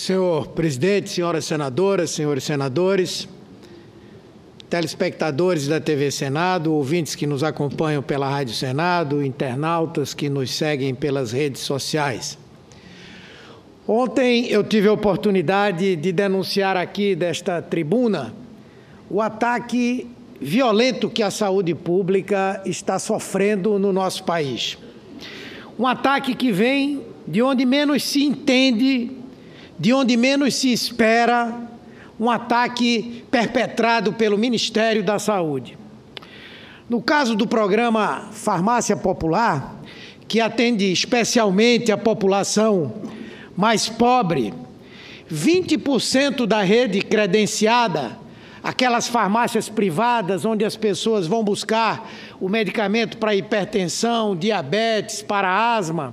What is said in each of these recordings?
Senhor presidente, senhoras senadoras, senhores senadores, telespectadores da TV Senado, ouvintes que nos acompanham pela Rádio Senado, internautas que nos seguem pelas redes sociais. Ontem eu tive a oportunidade de denunciar aqui desta tribuna o ataque violento que a saúde pública está sofrendo no nosso país. Um ataque que vem de onde menos se entende, de onde menos se espera, um ataque perpetrado pelo Ministério da Saúde. No caso do programa Farmácia Popular, que atende especialmente a população mais pobre, 20% da rede credenciada, aquelas farmácias privadas onde as pessoas vão buscar o medicamento para hipertensão, diabetes, para asma,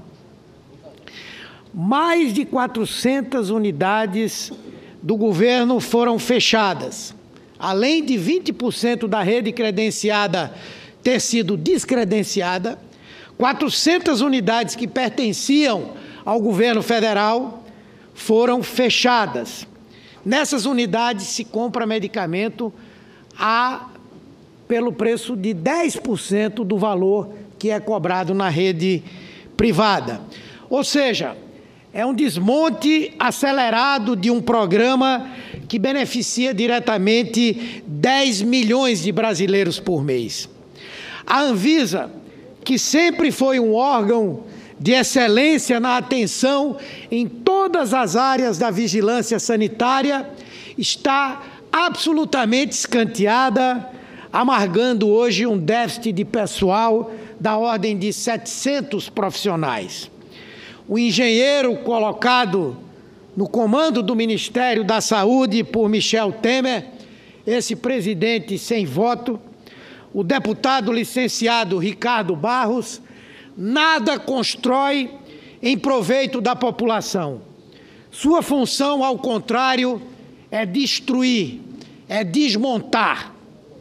mais de 400 unidades do governo foram fechadas. Além de 20% da rede credenciada ter sido descredenciada, 400 unidades que pertenciam ao governo federal foram fechadas. Nessas unidades se compra medicamento pelo preço de 10% do valor que é cobrado na rede privada. Ou seja, é um desmonte acelerado de um programa que beneficia diretamente 10 milhões de brasileiros por mês. A Anvisa, que sempre foi um órgão de excelência na atenção em todas as áreas da vigilância sanitária, está absolutamente escanteada, amargando hoje um déficit de pessoal da ordem de 700 profissionais. O engenheiro colocado no comando do Ministério da Saúde por Michel Temer, esse presidente sem voto, o deputado licenciado Ricardo Barros, nada constrói em proveito da população. Sua função, ao contrário, é destruir, é desmontar.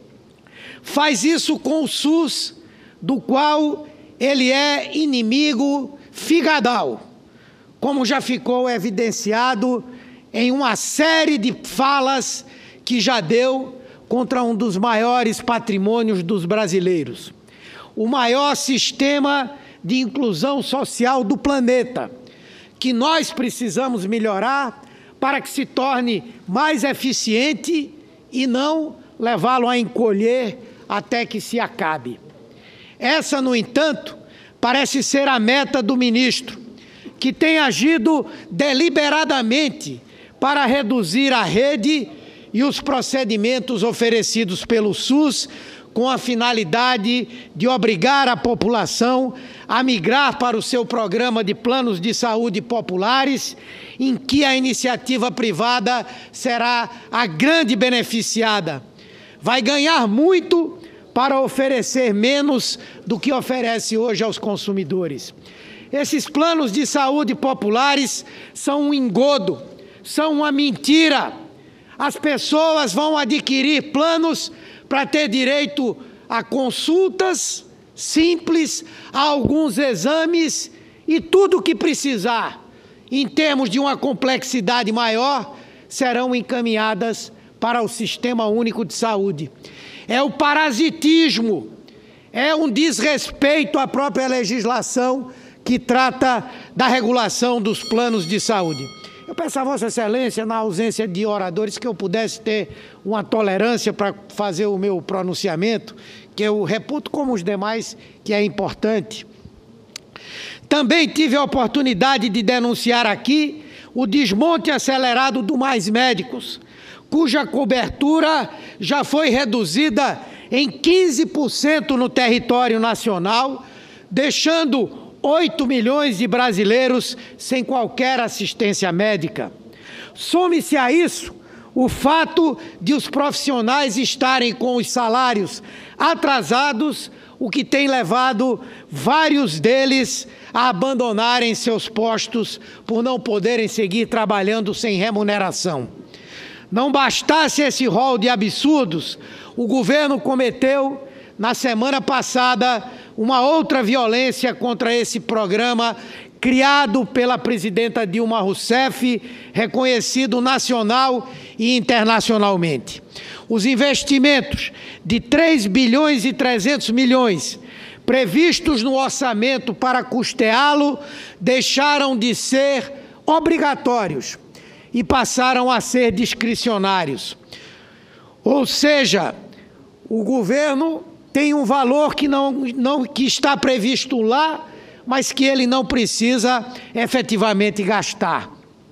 Faz isso com o SUS, do qual ele é inimigo figadal, como já ficou evidenciado em uma série de falas que já deu contra um dos maiores patrimônios dos brasileiros. O maior sistema de inclusão social do planeta, que nós precisamos melhorar para que se torne mais eficiente e não levá-lo a encolher até que se acabe. Essa, no entanto, parece ser a meta do ministro, que tem agido deliberadamente para reduzir a rede e os procedimentos oferecidos pelo SUS, com a finalidade de obrigar a população a migrar para o seu programa de planos de saúde populares, em que a iniciativa privada será a grande beneficiada. Vai ganhar muito para oferecer menos do que oferece hoje aos consumidores. Esses planos de saúde populares são um engodo, são uma mentira. As pessoas vão adquirir planos para ter direito a consultas simples, a alguns exames e tudo o que precisar, em termos de uma complexidade maior, serão encaminhadas para o Sistema Único de Saúde. É o parasitismo, é um desrespeito à própria legislação que trata da regulação dos planos de saúde. Eu peço a Vossa Excelência, na ausência de oradores, que eu pudesse ter uma tolerância para fazer o meu pronunciamento, que eu reputo como os demais, que é importante. Também tive a oportunidade de denunciar aqui o desmonte acelerado do Mais Médicos, cuja cobertura já foi reduzida em 15% no território nacional, deixando 8 milhões de brasileiros sem qualquer assistência médica. Some-se a isso o fato de os profissionais estarem com os salários atrasados, o que tem levado vários deles a abandonarem seus postos por não poderem seguir trabalhando sem remuneração. Não bastasse esse rol de absurdos, o governo cometeu, na semana passada, uma outra violência contra esse programa criado pela presidenta Dilma Rousseff, reconhecido nacional e internacionalmente. Os investimentos de 3 bilhões e 300 milhões previstos no orçamento para custeá-lo deixaram de ser obrigatórios e passaram a ser discricionários. Ou seja, o governo tem um valor que está previsto lá, mas que ele não precisa efetivamente gastar.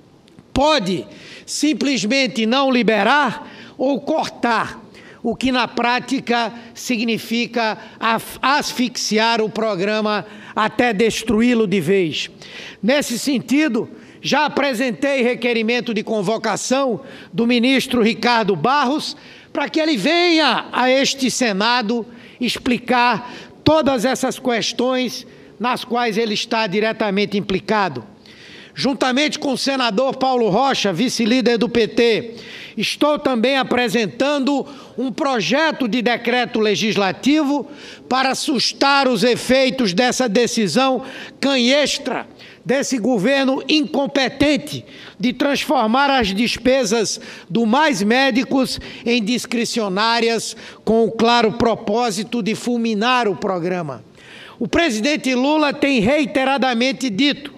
Pode simplesmente não liberar ou cortar, o que na prática significa asfixiar o programa até destruí-lo de vez. Nesse sentido, já apresentei requerimento de convocação do ministro Ricardo Barros para que ele venha a este Senado explicar todas essas questões nas quais ele está diretamente implicado. Juntamente com o senador Paulo Rocha, vice-líder do PT, estou também apresentando um projeto de decreto legislativo para sustar os efeitos dessa decisão canhestra desse governo incompetente de transformar as despesas do Mais Médicos em discricionárias, com o claro propósito de fulminar o programa. O presidente Lula tem reiteradamente dito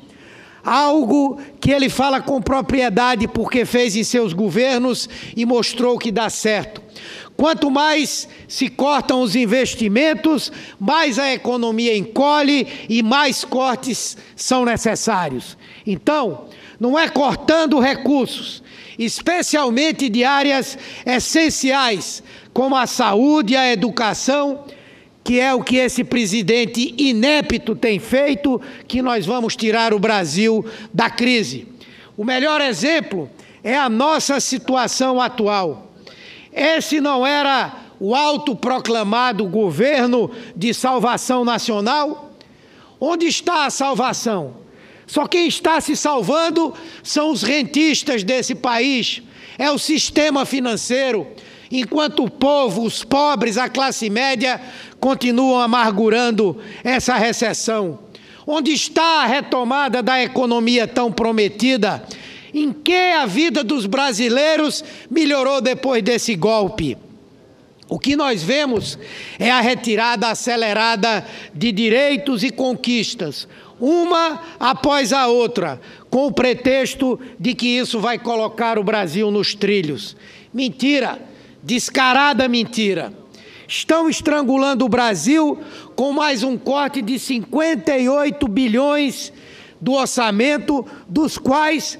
algo que ele fala com propriedade porque fez em seus governos e mostrou que dá certo. Quanto mais se cortam os investimentos, mais a economia encolhe e mais cortes são necessários. Então, não é cortando recursos, especialmente de áreas essenciais, como a saúde e a educação, que é o que esse presidente inepto tem feito, que nós vamos tirar o Brasil da crise. O melhor exemplo é a nossa situação atual. Esse não era o autoproclamado governo de salvação nacional? Onde está a salvação? Só quem está se salvando são os rentistas desse país, é o sistema financeiro, enquanto o povo, os pobres, a classe média, continuam amargurando essa recessão. Onde está a retomada da economia tão prometida? Em que a vida dos brasileiros melhorou depois desse golpe? O que nós vemos é a retirada acelerada de direitos e conquistas, uma após a outra, com o pretexto de que isso vai colocar o Brasil nos trilhos. Mentira, descarada mentira. Estão estrangulando o Brasil com mais um corte de 58 bilhões do orçamento, dos quais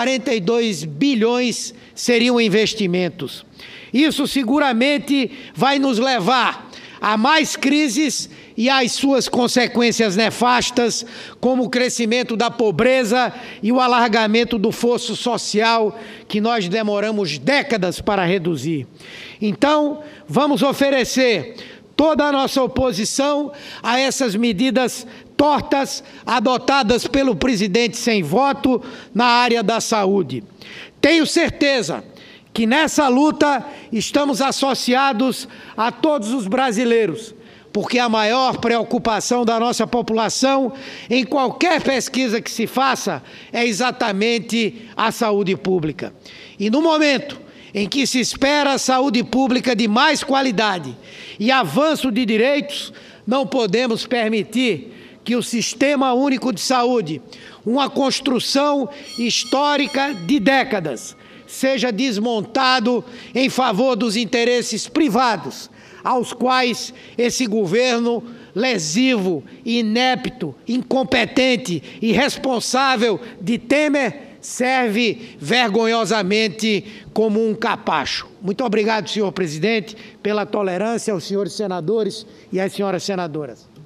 42 bilhões seriam investimentos. Isso seguramente vai nos levar a mais crises e às suas consequências nefastas, como o crescimento da pobreza e o alargamento do fosso social que nós demoramos décadas para reduzir. Então, vamos oferecer toda a nossa oposição a essas medidas tortas adotadas pelo presidente sem voto na área da saúde. Tenho certeza que nessa luta estamos associados a todos os brasileiros, porque a maior preocupação da nossa população, em qualquer pesquisa que se faça, é exatamente a saúde pública. E no momento em que se espera a saúde pública de mais qualidade e avanço de direitos, não podemos permitir que o Sistema Único de Saúde, uma construção histórica de décadas, seja desmontado em favor dos interesses privados, aos quais esse governo lesivo, inepto, incompetente, irresponsável de Temer serve vergonhosamente como um capacho. Muito obrigado, senhor presidente, pela tolerância aos senhores senadores e às senhoras senadoras.